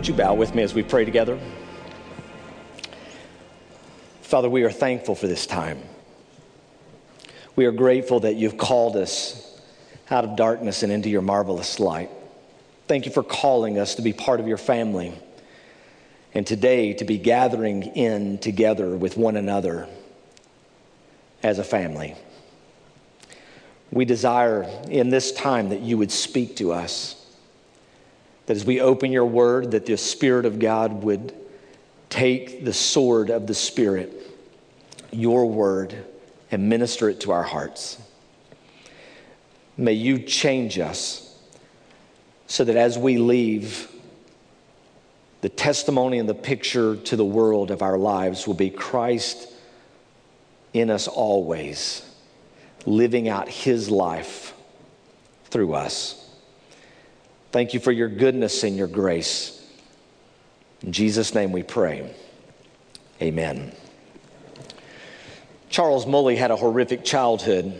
Would you bow with me as we pray together? Father, we are thankful for this time. We are grateful that you've called us out of darkness and into your marvelous light. Thank you for calling us to be part of your family, and today to be gathering in together with one another as a family. We desire in this time that you would speak to us, that as we open your word, that the Spirit of God would take the sword of the Spirit, your word, and minister it to our hearts. May you change us so that as we leave, the testimony and the picture to the world of our lives will be Christ in us always, living out his life through us. Thank you for your goodness and your grace. In Jesus' name we pray. Amen. Charles Mulley had a horrific childhood.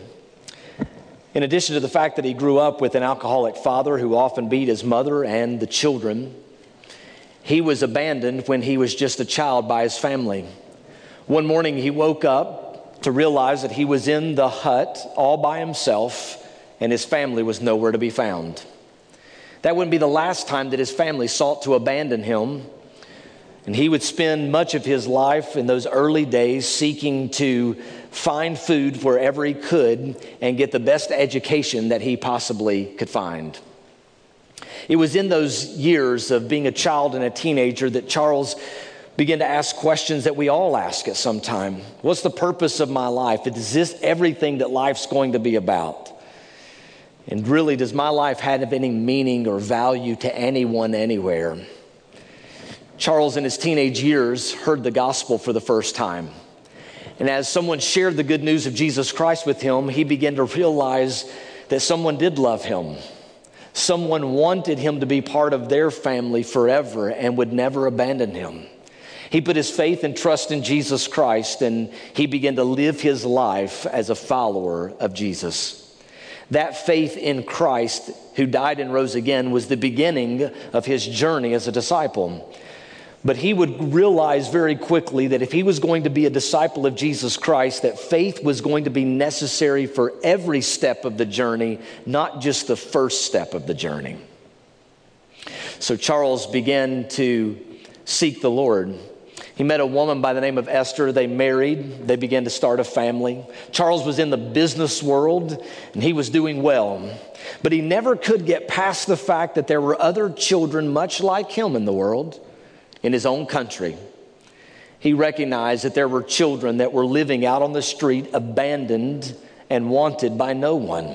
In addition to the fact that he grew up with an alcoholic father who often beat his mother and the children, he was abandoned when he was just a child by his family. One morning he woke up to realize that he was in the hut all by himself and his family was nowhere to be found. That wouldn't be the last time that his family sought to abandon him. And he would spend much of his life in those early days seeking to find food wherever he could and get the best education that he possibly could find. It was in those years of being a child and a teenager that Charles began to ask questions that we all ask at some time. What's the purpose of my life? Is this everything that life's going to be about? And really, does my life have any meaning or value to anyone anywhere? Charles, in his teenage years, heard the gospel for the first time. And as someone shared the good news of Jesus Christ with him, he began to realize that someone did love him. Someone wanted him to be part of their family forever and would never abandon him. He put his faith and trust in Jesus Christ, and he began to live his life as a follower of Jesus. That faith in Christ, who died and rose again, was the beginning of his journey as a disciple. But he would realize very quickly that if he was going to be a disciple of Jesus Christ, that faith was going to be necessary for every step of the journey, not just the first step of the journey. So Charles began to seek the Lord. He met a woman by the name of Esther. They married. They began to start a family. Charles was in the business world, and he was doing well. But he never could get past the fact that there were other children much like him in the world, in his own country. He recognized that there were children that were living out on the street, abandoned and wanted by no one.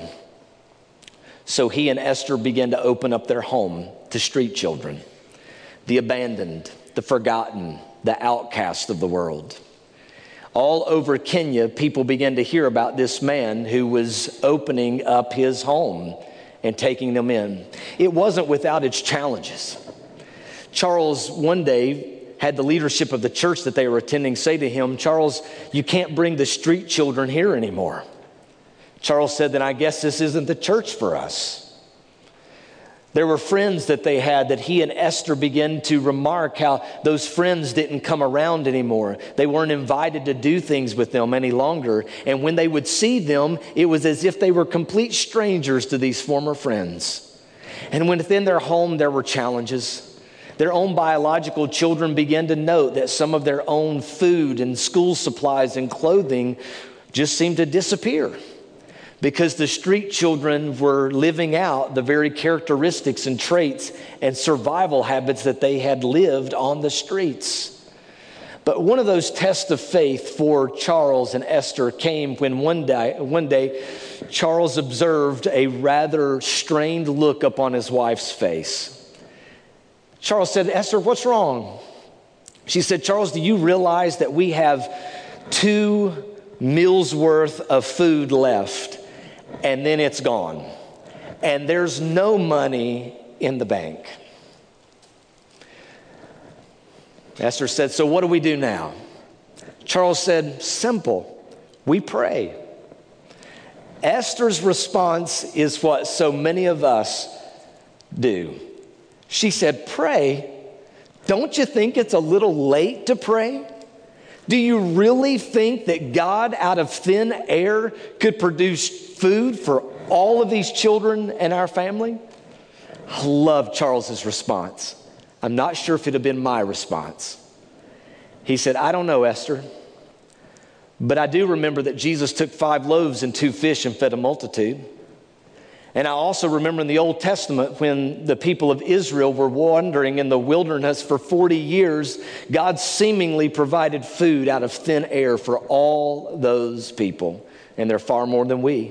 So he and Esther began to open up their home to street children, the abandoned, the forgotten, the outcast of the world. All over Kenya, people began to hear about this man who was opening up his home and taking them in. It wasn't without its challenges. Charles one day had the leadership of the church that they were attending say to him, "Charles, you can't bring the street children here anymore." Charles said, "Then I guess this isn't the church for us." There were friends that they had that he and Esther began to remark how those friends didn't come around anymore. They weren't invited to do things with them any longer. And when they would see them, it was as if they were complete strangers to these former friends. And within their home, there were challenges. Their own biological children began to note that some of their own food and school supplies and clothing just seemed to disappear, because the street children were living out the very characteristics and traits and survival habits that they had lived on the streets. But one of those tests of faith for Charles and Esther came when one day Charles observed a rather strained look upon his wife's face. Charles said, "Esther, what's wrong?" She said, "Charles, do you realize that we have 2 meals worth of food left, and then it's gone, and there's no money in the bank?" Esther said, "So what do we do now?" Charles said, "Simple, we pray." Esther's response is what so many of us do. She said, "Pray? Don't you think it's a little late to pray? Do you really think that God out of thin air could produce food for all of these children and our family? I love Charles's response. I'm not sure if it had been my response. He said, I don't know, Esther, but I do remember that Jesus took 5 loaves and 2 fish and fed a multitude. And I also remember in the Old Testament when the people of Israel were wandering in the wilderness for 40 years, God seemingly provided food out of thin air for all those people. And they're far more than we.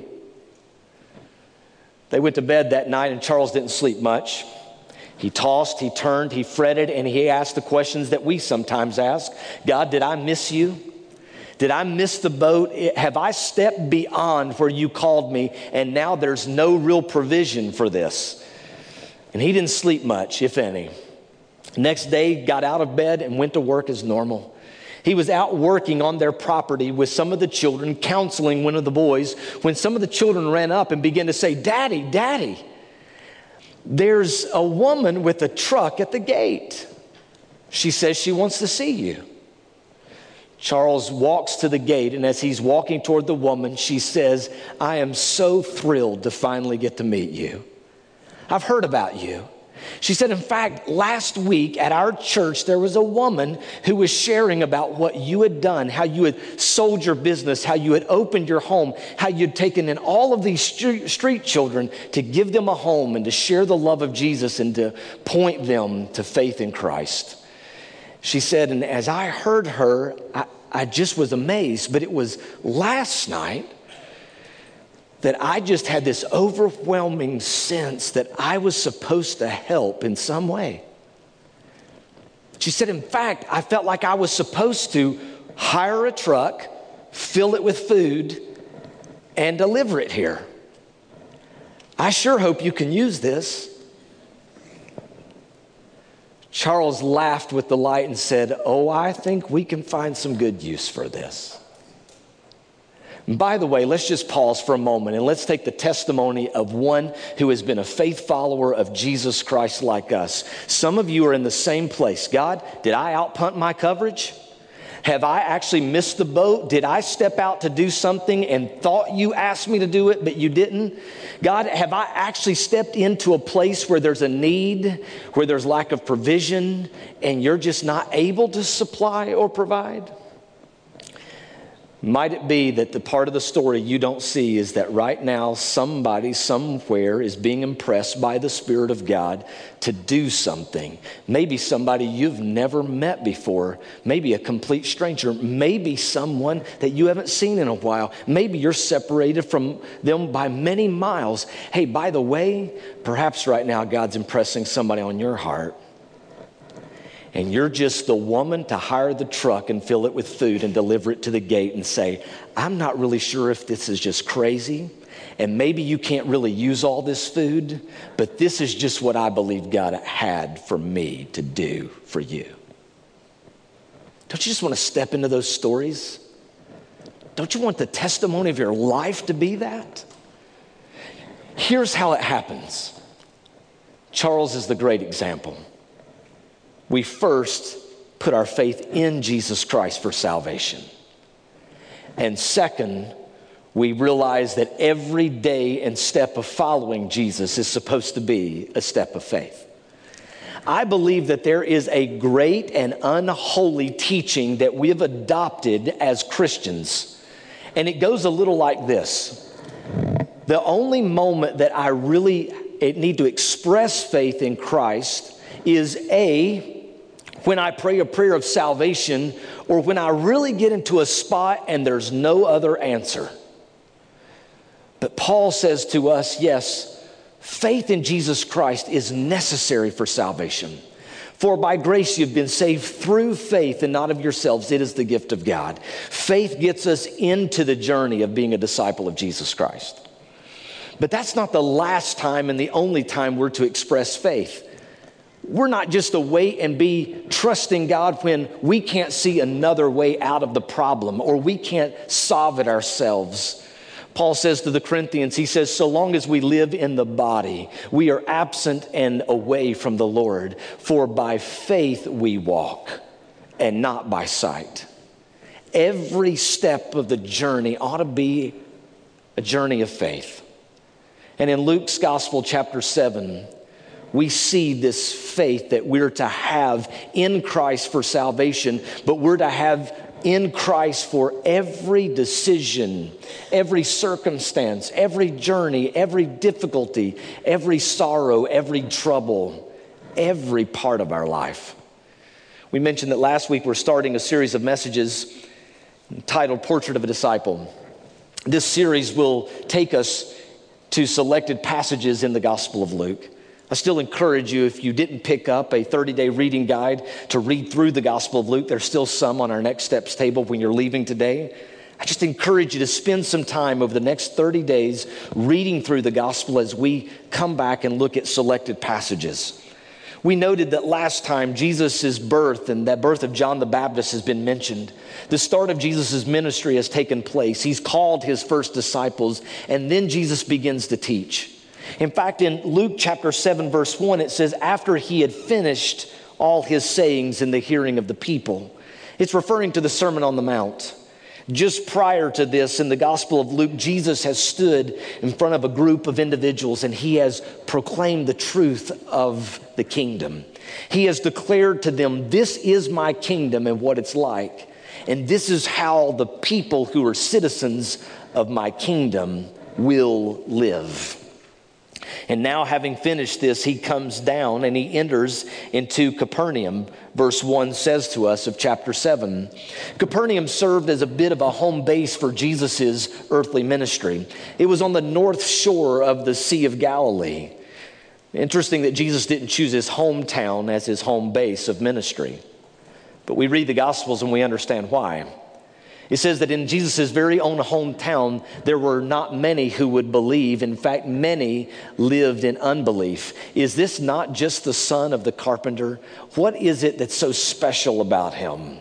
They went to bed that night and Charles didn't sleep much. He tossed, he turned, he fretted, and he asked the questions that we sometimes ask. God, did I miss you? Did I miss the boat? Have I stepped beyond where you called me and now there's no real provision for this? And he didn't sleep much, if any. Next day, got out of bed and went to work as normal. He was out working on their property with some of the children, counseling one of the boys, when some of the children ran up and began to say, Daddy, Daddy, there's a woman with a truck at the gate. She says she wants to see you. Charles walks to the gate, and as he's walking toward the woman, she says, I am so thrilled to finally get to meet you. I've heard about you. She said, in fact, last week at our church, there was a woman who was sharing about what you had done, how you had sold your business, how you had opened your home, how you'd taken in all of these street children to give them a home and to share the love of Jesus and to point them to faith in Christ. She said, and as I heard her, I just was amazed, but it was last night that I just had this overwhelming sense that I was supposed to help in some way. She said, in fact, I felt like I was supposed to hire a truck, fill it with food, and deliver it here. I sure hope you can use this. Charles laughed with delight and said, oh, I think we can find some good use for this. And by the way, let's just pause for a moment and let's take the testimony of one who has been a faith follower of Jesus Christ like us. Some of you are in the same place. God, did I outpunt my coverage? Have I actually missed the boat? Did I step out to do something and thought you asked me to do it, but you didn't? God, have I actually stepped into a place where there's a need, where there's lack of provision, and you're just not able to supply or provide? Might it be that the part of the story you don't see is that right now somebody somewhere is being impressed by the Spirit of God to do something? Maybe somebody you've never met before, maybe a complete stranger, maybe someone that you haven't seen in a while. Maybe you're separated from them by many miles. Hey, by the way, perhaps right now God's impressing somebody on your heart. And you're just the woman to hire the truck and fill it with food and deliver it to the gate and say, I'm not really sure if this is just crazy. And maybe you can't really use all this food, but this is just what I believe God had for me to do for you. Don't you just want to step into those stories? Don't you want the testimony of your life to be that? Here's how it happens. Charles is the great example. We first put our faith in Jesus Christ for salvation. And second, we realize that every day and step of following Jesus is supposed to be a step of faith. I believe that there is a great and unholy teaching that we have adopted as Christians. And it goes a little like this. The only moment that I really need to express faith in Christ is when I pray a prayer of salvation, or when I really get into a spot and there's no other answer. But Paul says to us, yes, faith in Jesus Christ is necessary for salvation. For by grace you've been saved through faith and not of yourselves. It is the gift of God. Faith gets us into the journey of being a disciple of Jesus Christ. But that's not the last time and the only time we're to express faith. We're not just to wait and be trusting God when we can't see another way out of the problem or we can't solve it ourselves. Paul says to the Corinthians, he says, so long as we live in the body, we are absent and away from the Lord. For by faith we walk and not by sight. Every step of the journey ought to be a journey of faith. And in Luke's Gospel, chapter 7, we see this faith that we're to have in Christ for salvation, but we're to have in Christ for every decision, every circumstance, every journey, every difficulty, every sorrow, every trouble, every part of our life. We mentioned that last week we're starting a series of messages titled Portrait of a Disciple. This series will take us to selected passages in the Gospel of Luke. I still encourage you, if you didn't pick up a 30-day reading guide, to read through the Gospel of Luke. There's still some on our Next Steps table when you're leaving today. I just encourage you to spend some time over the next 30 days reading through the Gospel as we come back and look at selected passages. We noted that last time Jesus' birth and that birth of John the Baptist has been mentioned. The start of Jesus' ministry has taken place. He's called his first disciples, and then Jesus begins to teach. In fact, in Luke chapter 7, verse 1, it says, after he had finished all his sayings in the hearing of the people. It's referring to the Sermon on the Mount. Just prior to this, in the Gospel of Luke, Jesus has stood in front of a group of individuals and he has proclaimed the truth of the kingdom. He has declared to them, this is my kingdom and what it's like. And this is how the people who are citizens of my kingdom will live. And now, having finished this, he comes down and he enters into Capernaum. Verse 1 says to us of chapter 7. Capernaum served as a bit of a home base for Jesus' earthly ministry. It was on the north shore of the Sea of Galilee. Interesting that Jesus didn't choose his hometown as his home base of ministry. But we read the Gospels and we understand why. It says that in Jesus' very own hometown, there were not many who would believe. In fact, many lived in unbelief. Is this not just the son of the carpenter? What is it that's so special about him?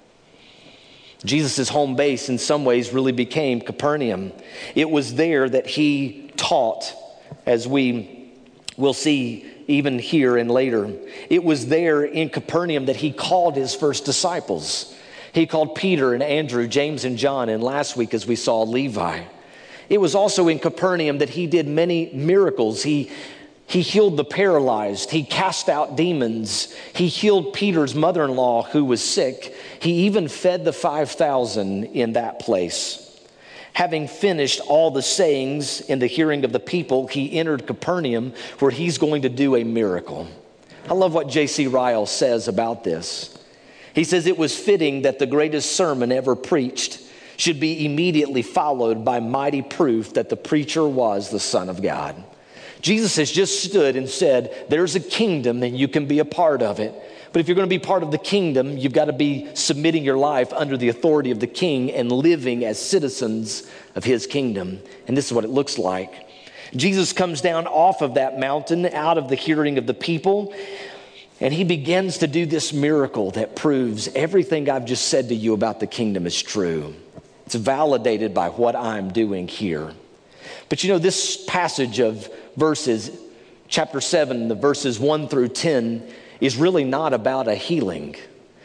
Jesus' home base in some ways really became Capernaum. It was there that he taught, as we will see even here and later. It was there in Capernaum that he called his first disciples. He called Peter and Andrew, James and John, and last week as we saw Levi. It was also in Capernaum that he did many miracles. He healed the paralyzed. He cast out demons. He healed Peter's mother-in-law who was sick. He even fed the 5,000 in that place. Having finished all the sayings in the hearing of the people, he entered Capernaum where he's going to do a miracle. I love what J.C. Ryle says about this. He says it was fitting that the greatest sermon ever preached should be immediately followed by mighty proof that the preacher was the Son of God. Jesus has just stood and said, there's a kingdom and you can be a part of it. But if you're going to be part of the kingdom, you've got to be submitting your life under the authority of the king and living as citizens of his kingdom. And this is what it looks like. Jesus comes down off of that mountain, out of the hearing of the people, and he begins to do this miracle that proves everything I've just said to you about the kingdom is true. It's validated by what I'm doing here. But you know, this passage of verses, chapter 7, the verses 1 through 10, is really not about a healing.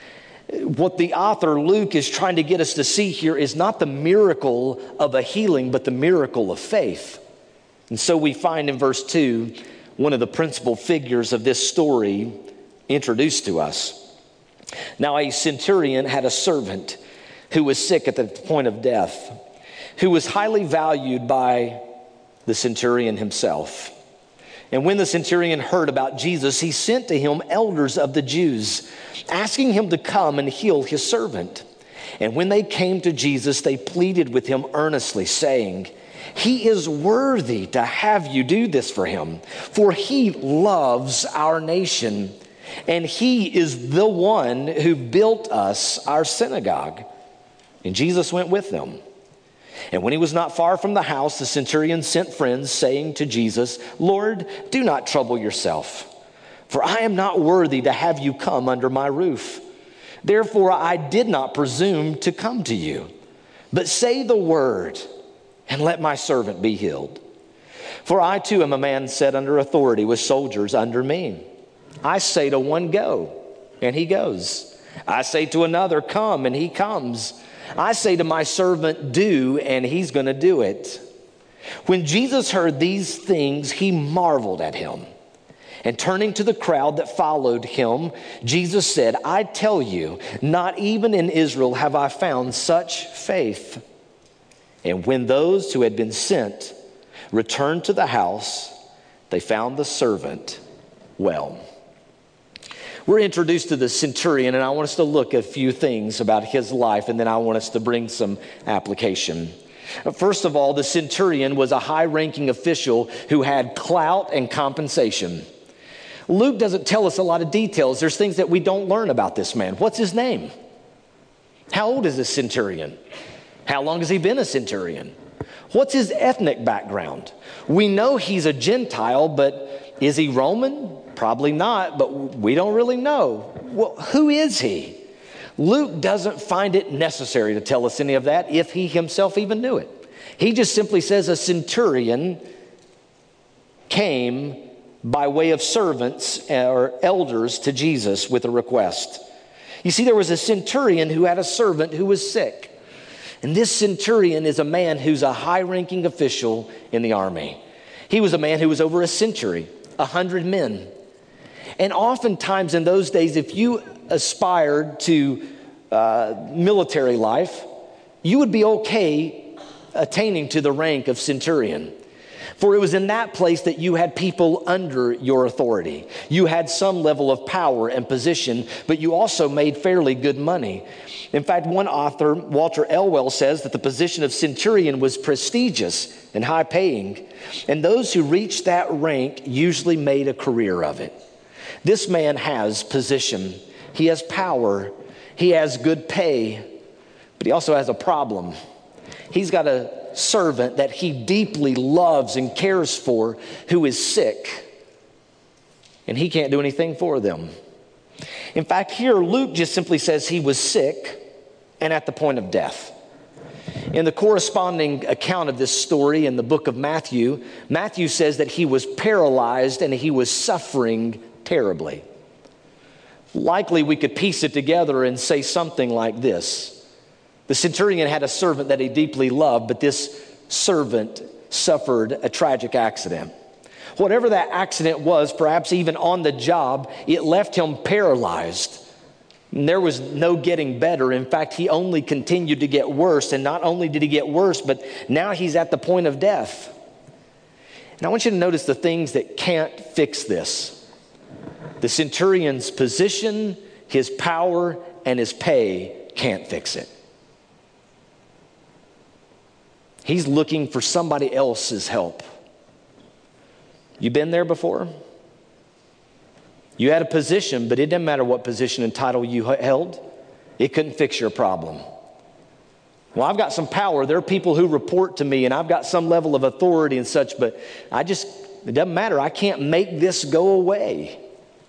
What the author Luke is trying to get us to see here is not the miracle of a healing, but the miracle of faith. And so we find in verse 2, one of the principal figures of this story introduced to us. Now a centurion had a servant who was sick at the point of death, who was highly valued by the centurion himself. And when the centurion heard about Jesus, he sent to him elders of the Jews, asking him to come and heal his servant. And when they came to Jesus, they pleaded with him earnestly, saying, he is worthy to have you do this for him, for he loves our nation. And he is the one who built us our synagogue. And Jesus went with them. And when he was not far from the house, the centurion sent friends, saying to Jesus, Lord, do not trouble yourself, for I am not worthy to have you come under my roof. Therefore I did not presume to come to you. But say the word, and let my servant be healed. For I too am a man set under authority with soldiers under me. I say to one, go, and he goes. I say to another, come, and he comes. I say to my servant, do, and he's going to do it." When Jesus heard these things, he marveled at him. And turning to the crowd that followed him, Jesus said, "I tell you, not even in Israel have I found such faith." And when those who had been sent returned to the house, they found the servant well. We're introduced to the centurion, and I want us to look at a few things about his life, and then I want us to bring some application. First of all, the centurion was a high-ranking official who had clout and compensation. Luke doesn't tell us a lot of details. There's things that we don't learn about this man. What's his name? How old is this centurion? How long has he been a centurion? What's his ethnic background? We know he's a Gentile, but is he Roman? Probably not, but we don't really know. Well, who is he? Luke doesn't find it necessary to tell us any of that if he himself even knew it. He just simply says a centurion came by way of servants or elders to Jesus with a request. You see, there was a centurion who had a servant who was sick. And this centurion is a man who's a high-ranking official in the army. He was a man who was over a century, 100 men. And oftentimes in those days, if you aspired to military life, you would be okay attaining to the rank of centurion. For it was in that place that you had people under your authority. You had some level of power and position, but you also made fairly good money. In fact, one author, Walter Elwell, says that the position of centurion was prestigious and high-paying, and those who reached that rank usually made a career of it. This man has position. He has power. He has good pay, but he also has a problem. He's got a servant that he deeply loves and cares for who is sick, and he can't do anything for them. In fact, here Luke just simply says he was sick and at the point of death. In the corresponding account of this story in the book of Matthew, Matthew says that he was paralyzed and he was suffering terribly. Likely we could piece it together and say something like this. The centurion had a servant that he deeply loved, but this servant suffered a tragic accident. Whatever that accident was, perhaps even on the job, it left him paralyzed. And there was no getting better. In fact, he only continued to get worse. And not only did he get worse, but now he's at the point of death. And I want you to notice the things that can't fix this. The centurion's position, his power, and his pay can't fix it. He's looking for somebody else's help. You been there before? You had a position, but it didn't matter what position and title you held. It couldn't fix your problem. Well, I've got some power. There are people who report to me, and I've got some level of authority and such, but it doesn't matter. I can't make this go away.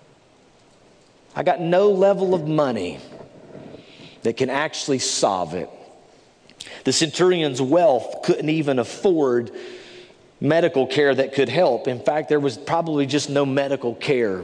I got no level of money that can actually solve it. The centurion's wealth couldn't even afford medical care that could help. In fact, there was probably just no medical care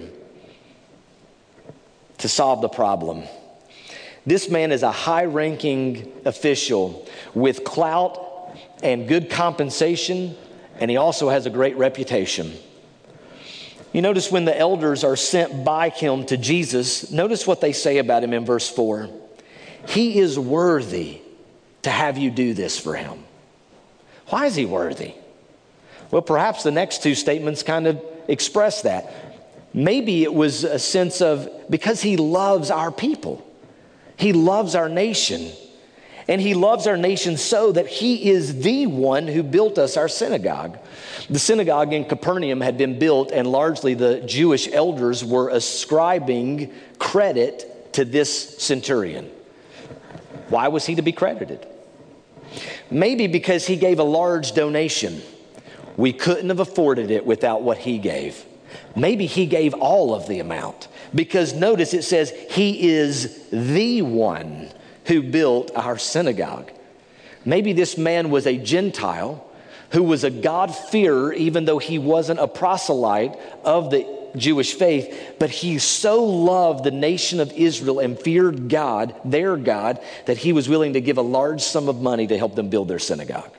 to solve the problem. This man is a high-ranking official with clout and good compensation, and he also has a great reputation. You notice when the elders are sent by him to Jesus, notice what they say about him in verse 4. He is worthy to have you do this for him. Why is he worthy? Well, perhaps the next two statements kind of express that. Maybe it was a sense of because he loves our people. He loves our nation. And he loves our nation so that he is the one who built us our synagogue. The synagogue in Capernaum had been built, and largely the Jewish elders were ascribing credit to this centurion. Why was he to be credited? Maybe because he gave a large donation. We couldn't have afforded it without what he gave. Maybe he gave all of the amount. Because notice it says he is the one who built our synagogue. Maybe this man was a Gentile who was a God-fearer, even though he wasn't a proselyte of the Jewish faith, but he so loved the nation of Israel and feared God, their God, that he was willing to give a large sum of money to help them build their synagogue.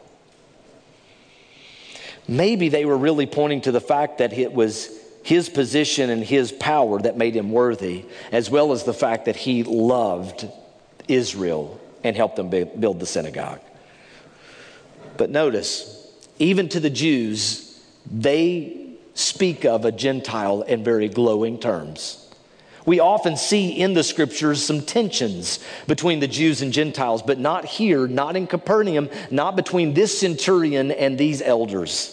Maybe they were really pointing to the fact that it was his position and his power that made him worthy, as well as the fact that he loved Israel and helped them build the synagogue. But notice, even to the Jews, they speak of a Gentile in very glowing terms. We often see in the scriptures some tensions between the Jews and Gentiles, but not here, not in Capernaum, not between this centurion and these elders.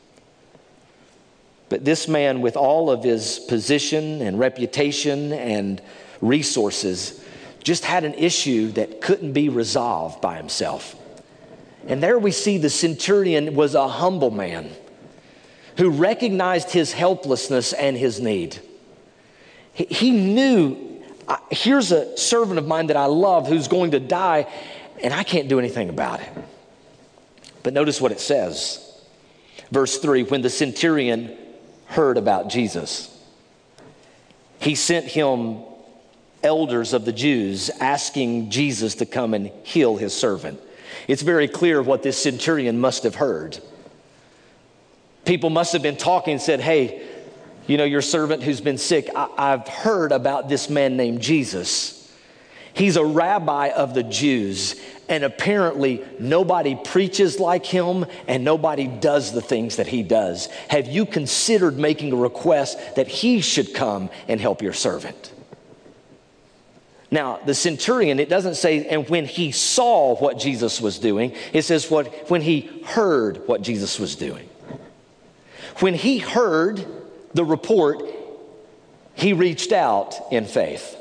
But this man, with all of his position and reputation and resources, just had an issue that couldn't be resolved by himself. And there we see the centurion was a humble man who recognized his helplessness and his need. He knew, here's a servant of mine that I love who's going to die, and I can't do anything about it. But notice what it says. Verse 3, when the centurion heard about Jesus, he sent him elders of the Jews asking Jesus to come and heal his servant. It's very clear what this centurion must have heard. People must have been talking and said, hey, you know, your servant who's been sick, I've heard about this man named Jesus. He's a rabbi of the Jews, and apparently nobody preaches like him and nobody does the things that he does. Have you considered making a request that he should come and help your servant? Now, the centurion, it doesn't say, and when he saw what Jesus was doing, it says when he heard what Jesus was doing. When he heard the report, he reached out in faith.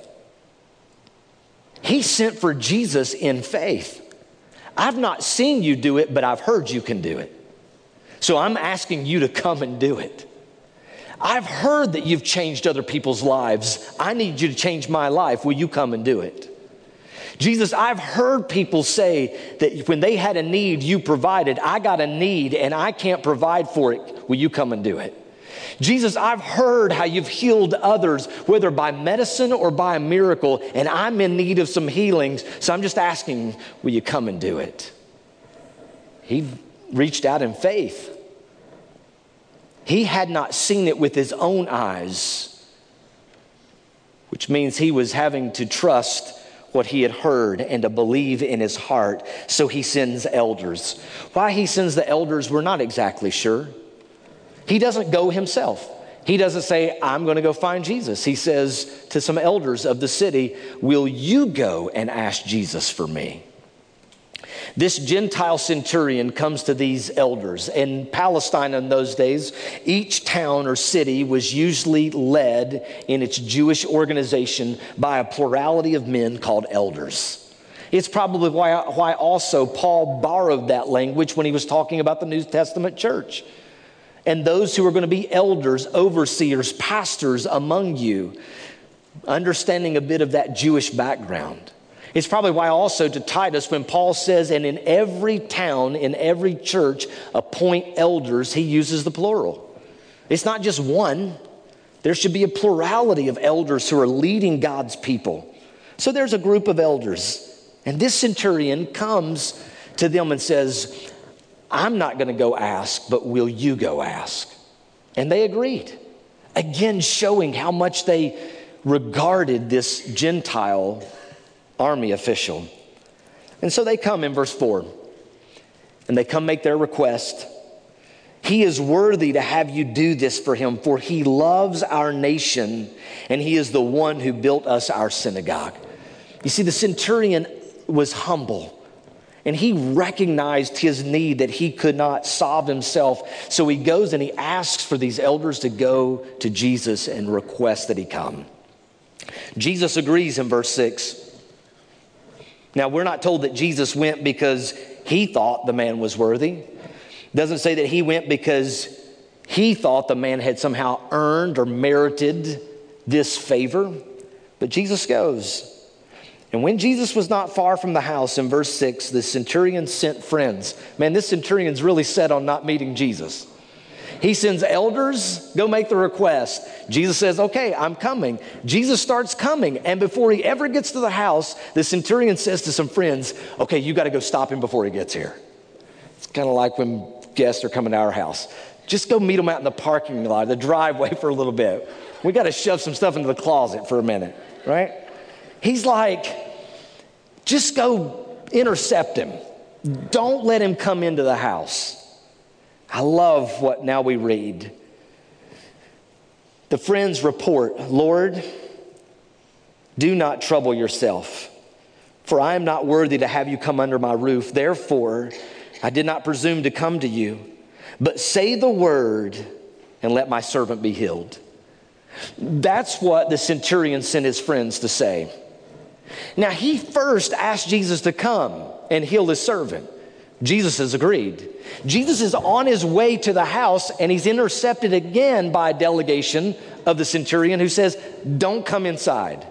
He sent for Jesus in faith. I've not seen you do it, but I've heard you can do it. So I'm asking you to come and do it. I've heard that you've changed other people's lives. I need you to change my life. Will you come and do it? Jesus, I've heard people say that when they had a need, you provided. I got a need and I can't provide for it. Will you come and do it? Jesus, I've heard how you've healed others, whether by medicine or by a miracle, and I'm in need of some healings. So I'm just asking, will you come and do it? He reached out in faith. He had not seen it with his own eyes, which means he was having to trust what he had heard and to believe in his heart. So he sends elders. Why he sends the elders, we're not exactly sure. He doesn't go himself. He doesn't say, I'm going to go find Jesus. He says to some elders of the city, will you go and ask Jesus for me? This Gentile centurion comes to these elders. In Palestine in those days, each town or city was usually led in its Jewish organization by a plurality of men called elders. It's probably why also Paul borrowed that language when he was talking about the New Testament church. And those who are going to be elders, overseers, pastors among you, understanding a bit of that Jewish background. It's probably why also to Titus, when Paul says, and in every town, in every church, appoint elders, he uses the plural. It's not just one. There should be a plurality of elders who are leading God's people. So there's a group of elders. And this centurion comes to them and says, I'm not going to go ask, but will you go ask? And they agreed. Again, showing how much they regarded this Gentile army official. And so they come in verse 4, and they come make their request. He is worthy to have you do this for him, for he loves our nation, and he is the one who built us our synagogue. You see, the centurion was humble, and he recognized his need that he could not solve himself. So he goes and he asks for these elders to go to Jesus and request that he come. Jesus agrees in verse 6. Now, we're not told that Jesus went because he thought the man was worthy. It doesn't say that he went because he thought the man had somehow earned or merited this favor. But Jesus goes. And when Jesus was not far from the house, in verse 6, the centurion sent friends. Man, this centurion's really set on not meeting Jesus. He sends elders, go make the request. Jesus says, okay, I'm coming. Jesus starts coming. And before he ever gets to the house, the centurion says to some friends, okay, you got to go stop him before he gets here. It's kind of like when guests are coming to our house. Just go meet them out in the parking lot, the driveway for a little bit. We got to shove some stuff into the closet for a minute, right? He's like, just go intercept him. Don't let him come into the house. I love what now we read. The friends report, Lord, do not trouble yourself, for I am not worthy to have you come under my roof. Therefore, I did not presume to come to you, but say the word and let my servant be healed. That's what the centurion sent his friends to say. Now, he first asked Jesus to come and heal his servant. Jesus has agreed. Jesus is on his way to the house, and he's intercepted again by a delegation of the centurion who says, don't come inside.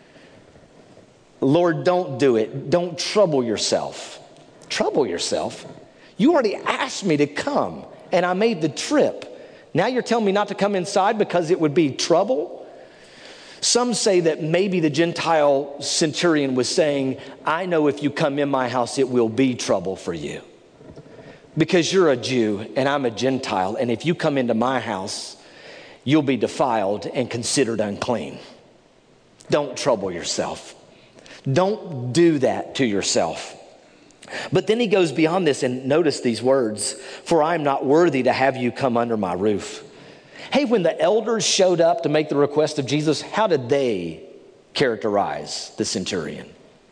Lord, don't do it. Don't trouble yourself. Trouble yourself? You already asked me to come, and I made the trip. Now you're telling me not to come inside because it would be trouble? Some say that maybe the Gentile centurion was saying, I know if you come in my house, it will be trouble for you. Because you're a Jew and I'm a Gentile, and if you come into my house, you'll be defiled and considered unclean. Don't trouble yourself. Don't do that to yourself. But then he goes beyond this, and notice these words, for I am not worthy to have you come under my roof. Hey, when the elders showed up to make the request of Jesus, how did they characterize the centurion?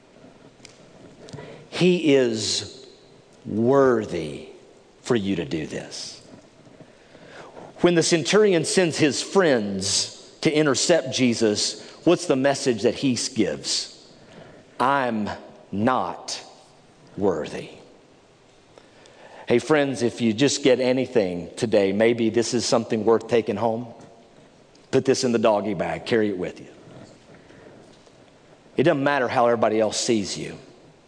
He is worthy for you to do this. When the centurion sends his friends to intercept Jesus, what's the message that he gives? I'm not worthy. Hey friends, if you just get anything today, maybe this is something worth taking home. Put this in the doggy bag, carry it with you. It doesn't matter how everybody else sees you.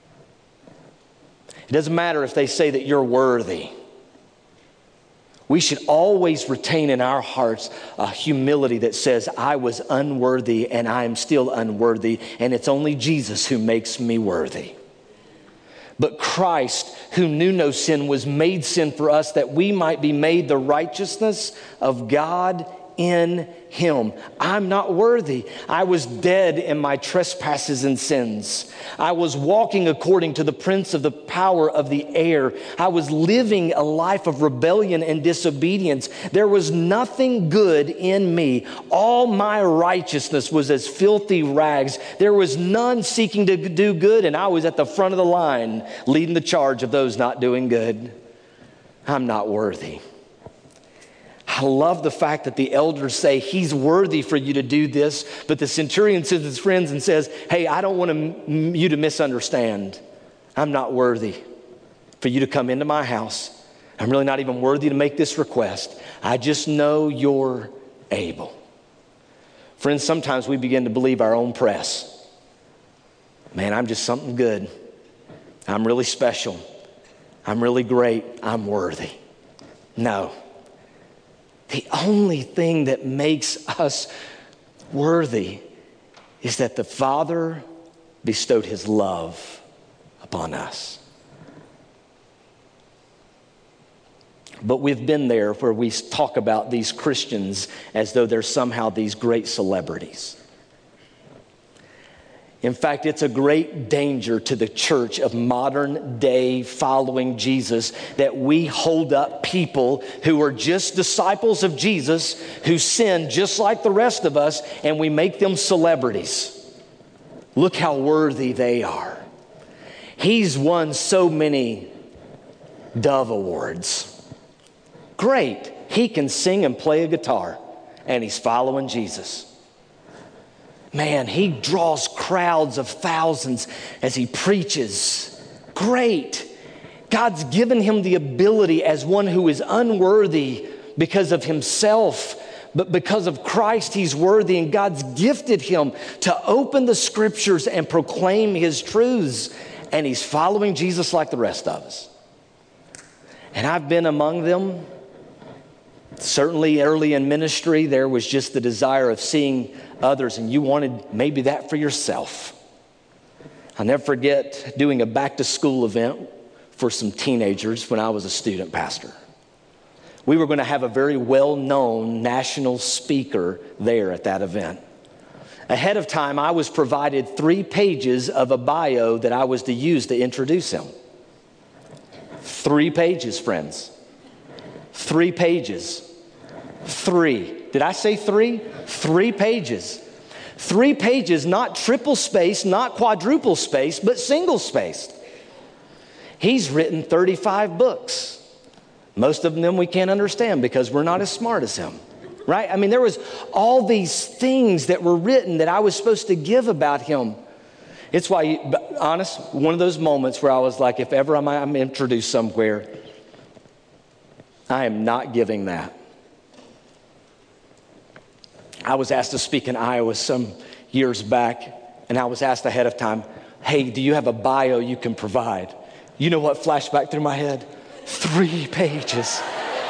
It doesn't matter if they say that you're worthy. We should always retain in our hearts a humility that says, I was unworthy and I am still unworthy, and it's only Jesus who makes me worthy. But Christ, who knew no sin, was made sin for us that we might be made the righteousness of God in him. I'm not worthy. I was dead in my trespasses and sins. I was walking according to the prince of the power of the air. I was living a life of rebellion and disobedience. There was nothing good in me. All my righteousness was as filthy rags. There was none seeking to do good, and I was at the front of the line leading the charge of those not doing good. I'm not worthy. I love the fact that the elders say he's worthy for you to do this, but the centurion sends his friends and says, hey, I don't want you to misunderstand. I'm not worthy for you to come into my house. I'm really not even worthy to make this request. I just know you're able. Friends, sometimes we begin to believe our own press. Man, I'm just something good. I'm really special. I'm really great. I'm worthy. No. The only thing that makes us worthy is that the Father bestowed his love upon us. But we've been there where we talk about these Christians as though they're somehow these great celebrities. In fact, it's a great danger to the church of modern day following Jesus that we hold up people who are just disciples of Jesus, who sin just like the rest of us, and we make them celebrities. Look how worthy they are. He's won so many Dove Awards. Great. He can sing and play a guitar, and he's following Jesus. Man, he draws crowds of thousands as he preaches. Great. God's given him the ability as one who is unworthy because of himself, But because of Christ, he's worthy, and God's gifted him to open the scriptures and proclaim his truths. And he's following Jesus like the rest of us. And I've been among them. Certainly early in ministry, there was just the desire of seeing others, and you wanted maybe that for yourself. I'll never forget doing a back-to-school event for some teenagers when I was a student pastor. We were going to have a very well-known national speaker there at that event. Ahead of time, I was provided 3 pages of a bio that I was to use to introduce him. 3 pages, friends. 3 pages. 3. Did I say 3? 3 pages. 3 pages, not triple spaced, not quadruple spaced, but single spaced. He's written 35 books. Most of them we can't understand because we're not as smart as him, right? I mean, there was all these things that were written that I was supposed to give about him. It's why, honest, one of those moments where I was like, if ever I'm introduced somewhere, I am not giving that. I was asked to speak in Iowa some years back, and I was asked ahead of time, hey, do you have a bio you can provide? You know what flashed back through my head? 3 pages.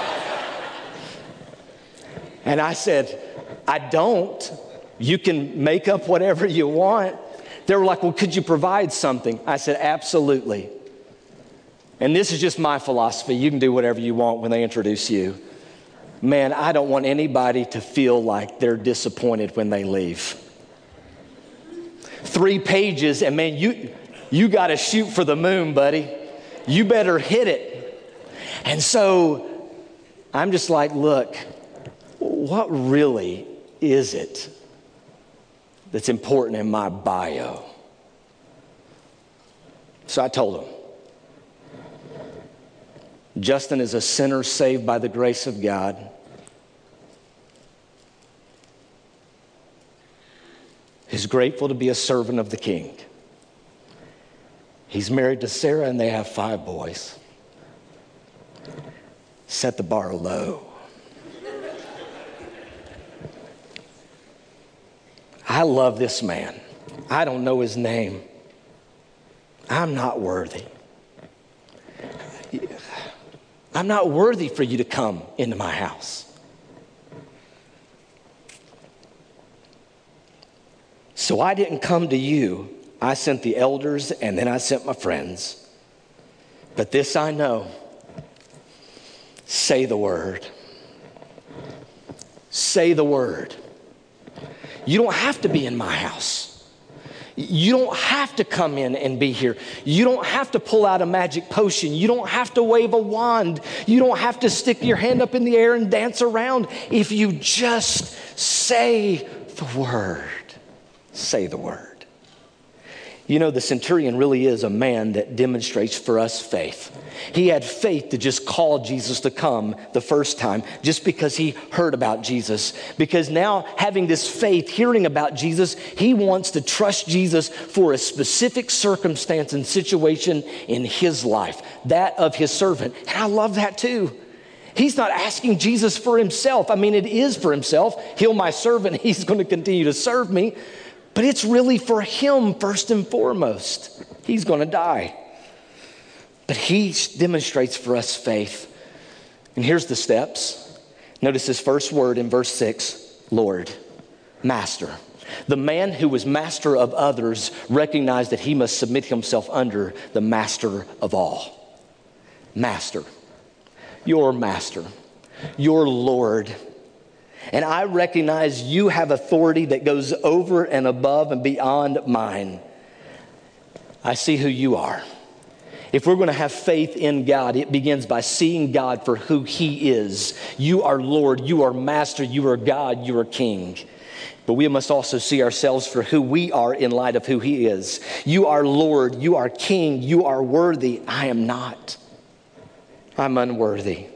And I said, I don't. You can make up whatever you want. They were like, well, could you provide something? I said, absolutely. And this is just my philosophy. You can do whatever you want when they introduce you. Man, I don't want anybody to feel like they're disappointed when they leave. 3 pages, and man, you got to shoot for the moon, buddy. You better hit it. And so I'm just like, look, what really is it that's important in my bio? So I told him, Justin is a sinner saved by the grace of God. He's grateful to be a servant of the King. He's married to Sarah and they have 5 boys. Set the bar low. I love this man. I don't know his name. I'm not worthy. I'm not worthy for you to come into my house. So I didn't come to you. I sent the elders and then I sent my friends. But this I know. Say the word. Say the word. You don't have to be in my house. You don't have to come in and be here. You don't have to pull out a magic potion. You don't have to wave a wand. You don't have to stick your hand up in the air and dance around. If you just say the word. Say the word. You know, the centurion really is a man that demonstrates for us faith. He had faith to just call Jesus to come the first time just because he heard about Jesus. Because now having this faith, hearing about Jesus, he wants to trust Jesus for a specific circumstance and situation in his life, that of his servant. And I love that too. He's not asking Jesus for himself. I mean, it is for himself. Heal my servant. He's going to continue to serve me. But it's really for him first and foremost. He's going to die. But he demonstrates for us faith. And here's the steps. Notice his first word in verse 6, Lord, Master. The man who was master of others recognized that he must submit himself under the master of all. Master. Your master. Your Lord. And I recognize you have authority that goes over and above and beyond mine. I see who you are. If we're going to have faith in God, it begins by seeing God for who he is. You are Lord, you are Master, you are God, you are King. But we must also see ourselves for who we are in light of who he is. You are Lord, you are King, you are worthy. I am not. I'm unworthy.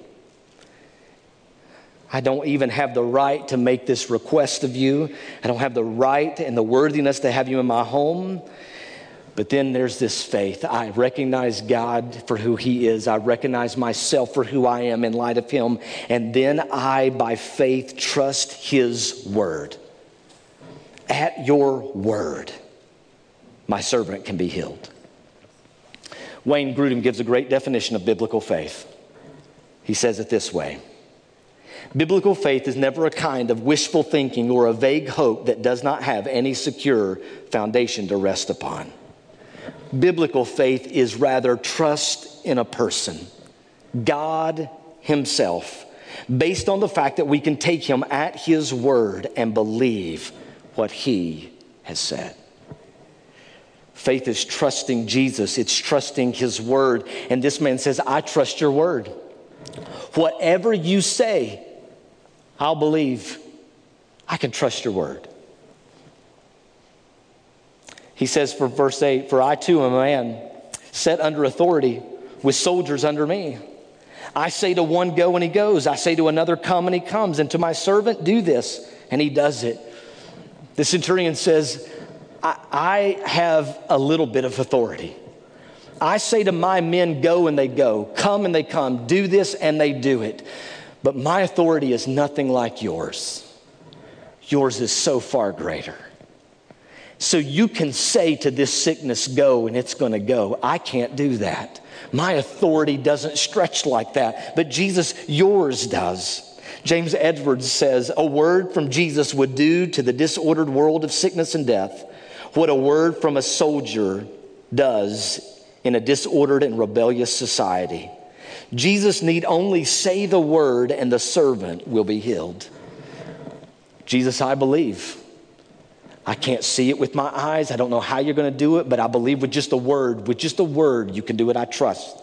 I don't even have the right to make this request of you. I don't have the right and the worthiness to have you in my home. But then there's this faith. I recognize God for who he is. I recognize myself for who I am in light of him. And then I, by faith, trust his word. At your word, my servant can be healed. Wayne Grudem gives a great definition of biblical faith. He says it this way: biblical faith is never a kind of wishful thinking or a vague hope that does not have any secure foundation to rest upon. Biblical faith is rather trust in a person, God himself, based on the fact that we can take him at his word and believe what he has said. Faith is trusting Jesus. It's trusting his word. And this man says, I trust your word. Whatever you say, I'll believe. I can trust your word. He says for verse 8, for I too am a man set under authority with soldiers under me. I say to one, go, and he goes. I say to another, come, and he comes. And to my servant, do this, and he does it. The centurion says, I have a little bit of authority. I say to my men, go, and they go. Come, and they come. Do this, and they do it. But my authority is nothing like yours. Yours is so far greater. So you can say to this sickness, go, and it's going to go. I can't do that. My authority doesn't stretch like that. But Jesus, yours does. James Edwards says, a word from Jesus would do to the disordered world of sickness and death what a word from a soldier does in a disordered and rebellious society. Jesus need only say the word and the servant will be healed. Jesus, I believe. I can't see it with my eyes. I don't know how you're going to do it, but I believe with just a word, you can do it. I trust.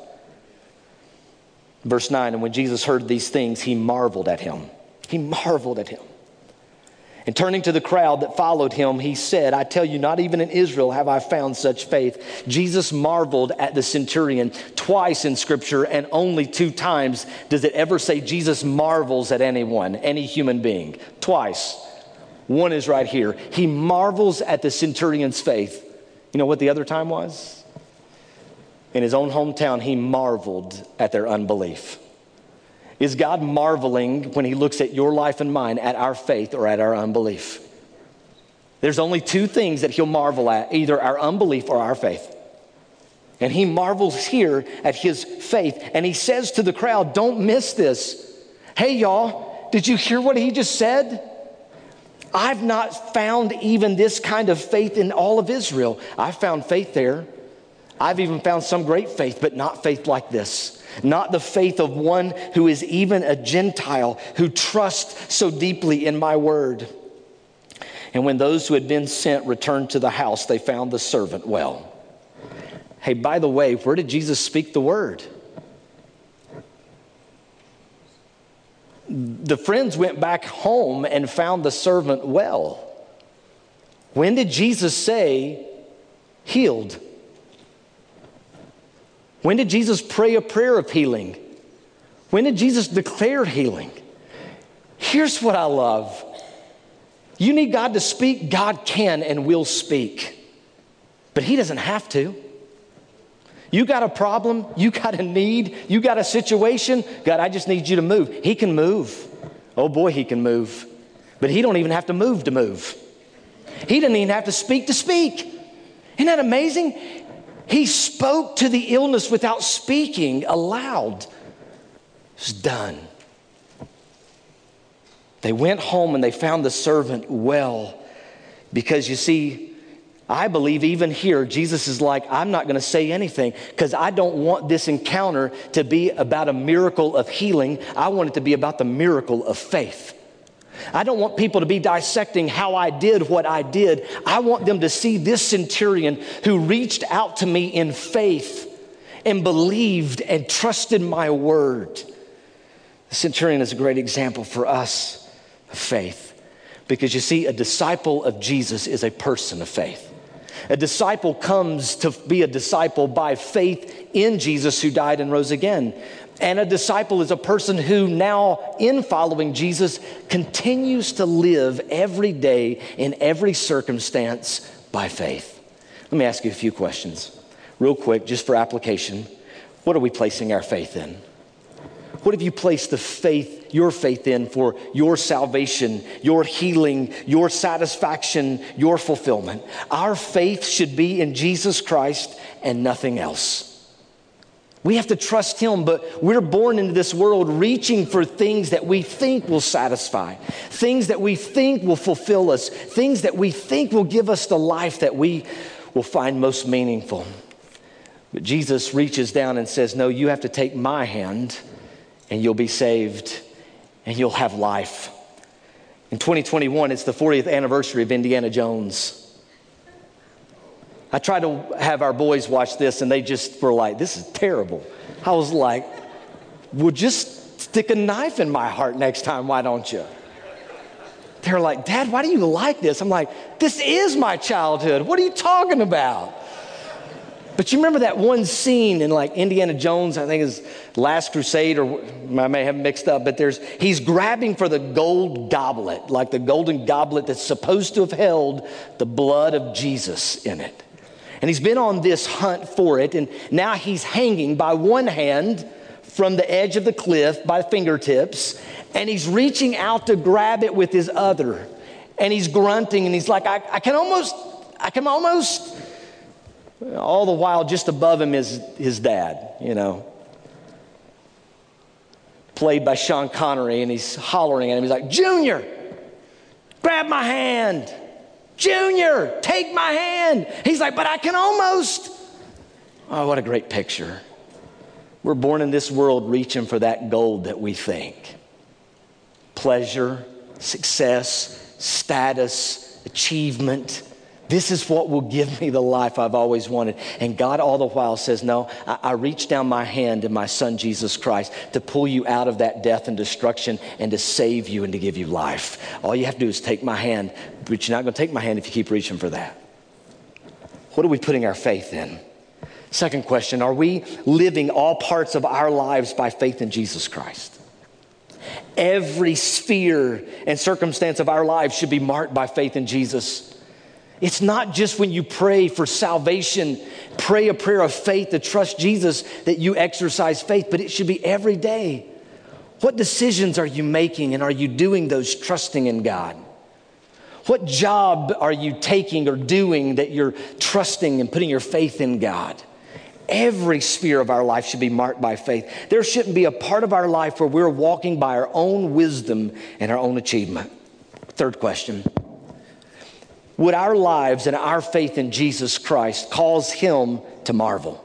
Verse 9, and when Jesus heard these things, he marveled at him. He marveled at him. And turning to the crowd that followed him, he said, I tell you, not even in Israel have I found such faith. Jesus marveled at the centurion twice in Scripture, and only 2 times does it ever say Jesus marvels at anyone, any human being. Twice. One is right here. He marvels at the centurion's faith. You know what the other time was? In his own hometown, he marveled at their unbelief. Is God marveling when he looks at your life and mine, at our faith or at our unbelief? There's only 2 things that he'll marvel at, either our unbelief or our faith. And he marvels here at his faith. And he says to the crowd, don't miss this. Hey, y'all, did you hear what he just said? I've not found even this kind of faith in all of Israel. I found faith there. I've even found some great faith, but not faith like this. Not the faith of one who is even a Gentile, who trusts so deeply in my word. And when those who had been sent returned to the house, they found the servant well. Hey, by the way, where did Jesus speak the word? The friends went back home and found the servant well. When did Jesus say healed? When did Jesus pray a prayer of healing? When did Jesus declare healing? Here's what I love. You need God to speak, God can and will speak. But he doesn't have to. You got a problem, you got a need, you got a situation, God, I just need you to move. He can move. Oh boy, he can move. But he don't even have to move to move. He didn't even have to speak to speak. Isn't that amazing? He spoke to the illness without speaking aloud. It's done. They went home and they found the servant well. Because you see, I believe even here, Jesus is like, I'm not going to say anything because I don't want this encounter to be about a miracle of healing. I want it to be about the miracle of faith. I don't want people to be dissecting how I did what I did. I want them to see this centurion who reached out to me in faith and believed and trusted my word. The centurion is a great example for us of faith. Because you see, a disciple of Jesus is a person of faith. A disciple comes to be a disciple by faith in Jesus who died and rose again. And a disciple is a person who now, in following Jesus, continues to live every day in every circumstance by faith. Let me ask you a few questions real quick, just for application. What are we placing our faith in? What have you placed your faith in for your salvation, your healing, your satisfaction, your fulfillment? Our faith should be in Jesus Christ and nothing else. We have to trust Him, but we're born into this world reaching for things that we think will satisfy, things that we think will fulfill us, things that we think will give us the life that we will find most meaningful. But Jesus reaches down and says, no, you have to take my hand and you'll be saved and you'll have life. In 2021, it's the 40th anniversary of Indiana Jones. I tried to have our boys watch this and they just were like, this is terrible. I was like, well, just stick a knife in my heart next time, why don't you? They're like, Dad, why do you like this? I'm like, this is my childhood. What are you talking about? But you remember that one scene in like Indiana Jones, I think is Last Crusade, or I may have mixed up, but he's grabbing for the gold goblet, like the golden goblet that's supposed to have held the blood of Jesus in it. And he's been on this hunt for it, and now he's hanging by one hand from the edge of the cliff by fingertips, and he's reaching out to grab it with his other. And he's grunting, and he's like, I can almost, all the while just above him is his dad, played by Sean Connery, and he's hollering at him. He's like, Junior, grab my hand. Junior, take my hand. He's like, but I can almost. Oh, what a great picture. We're born in this world reaching for that gold that we think. Pleasure, success, status, achievement. This is what will give me the life I've always wanted. And God all the while says, no, I reach down my hand in my Son, Jesus Christ, to pull you out of that death and destruction and to save you and to give you life. All you have to do is take my hand, but you're not going to take my hand if you keep reaching for that. What are we putting our faith in? Second question, are we living all parts of our lives by faith in Jesus Christ? Every sphere and circumstance of our lives should be marked by faith in Jesus. It's not just when you pray for salvation, pray a prayer of faith to trust Jesus, that you exercise faith, but it should be every day. What decisions are you making, and are you doing those trusting in God? What job are you taking or doing that you're trusting and putting your faith in God? Every sphere of our life should be marked by faith. There shouldn't be a part of our life where we're walking by our own wisdom and our own achievement. Third question. Would our lives and our faith in Jesus Christ cause Him to marvel?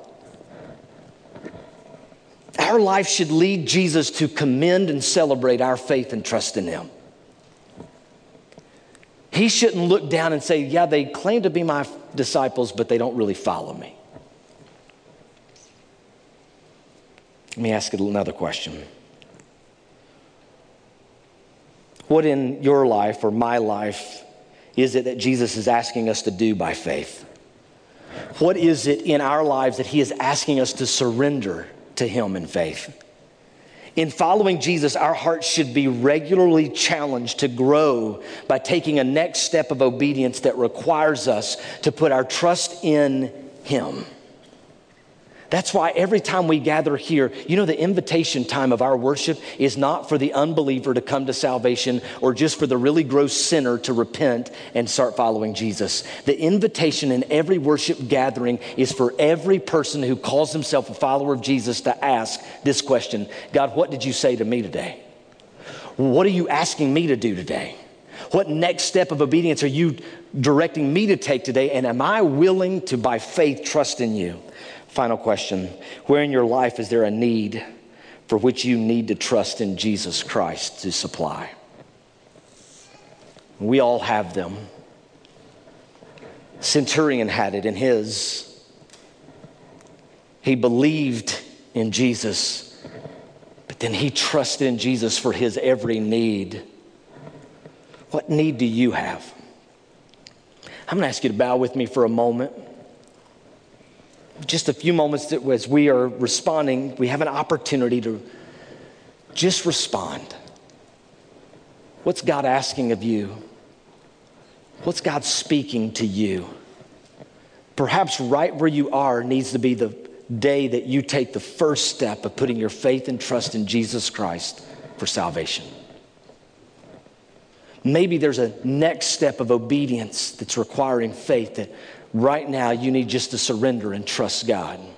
Our life should lead Jesus to commend and celebrate our faith and trust in Him. He shouldn't look down and say, yeah, they claim to be my disciples, but they don't really follow me. Let me ask you another question. What in your life or my life is it that Jesus is asking us to do by faith? What is it in our lives that He is asking us to surrender to Him in faith? In following Jesus, our hearts should be regularly challenged to grow by taking a next step of obedience that requires us to put our trust in Him. That's why every time we gather here, the invitation time of our worship is not for the unbeliever to come to salvation or just for the really gross sinner to repent and start following Jesus. The invitation in every worship gathering is for every person who calls himself a follower of Jesus to ask this question: God, what did you say to me today? What are you asking me to do today? What next step of obedience are you directing me to take today? And am I willing to, by faith, trust in you? Final question. Where in your life is there a need for which you need to trust in Jesus Christ to supply? We all have them. Centurion had it in his. He believed in Jesus, but then he trusted in Jesus for his every need. What need do you have? I'm going to ask you to bow with me for a moment. Just a few moments as we are responding, we have an opportunity to just respond. What's God asking of you? What's God speaking to you? Perhaps right where you are needs to be the day that you take the first step of putting your faith and trust in Jesus Christ for salvation. Maybe there's a next step of obedience that's requiring faith that right now you need just to surrender and trust God.